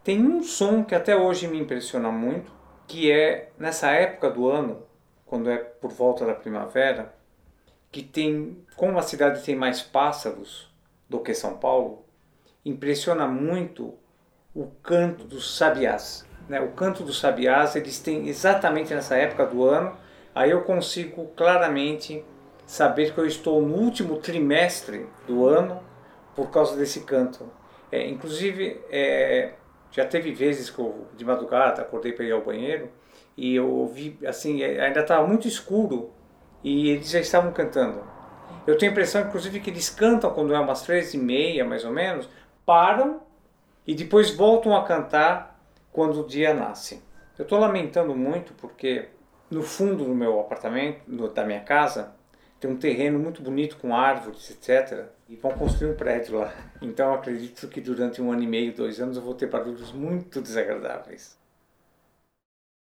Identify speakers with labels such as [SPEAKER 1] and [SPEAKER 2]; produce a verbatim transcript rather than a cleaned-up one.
[SPEAKER 1] Tem um som que até hoje me impressiona muito, que é nessa época do ano, quando é por volta da primavera, que tem, como a cidade tem mais pássaros do que São Paulo, impressiona muito o canto dos sabiás. Né? O canto dos sabiás, eles têm exatamente nessa época do ano, aí eu consigo claramente saber que eu estou no último trimestre do ano por causa desse canto. É, inclusive, é, já teve vezes que eu, de madrugada, acordei para ir ao banheiro e eu ouvi, assim, ainda estava muito escuro e eles já estavam cantando. Eu tenho a impressão, inclusive, que eles cantam quando é umas três e meia, mais ou menos, param e depois voltam a cantar quando o dia nasce. Eu estou lamentando muito porque no fundo do meu apartamento, no, da minha casa, tem um terreno muito bonito com árvores, etcétera. E vão construir um prédio lá. Então eu acredito que durante um ano e meio, dois anos, eu vou ter barulhos muito desagradáveis.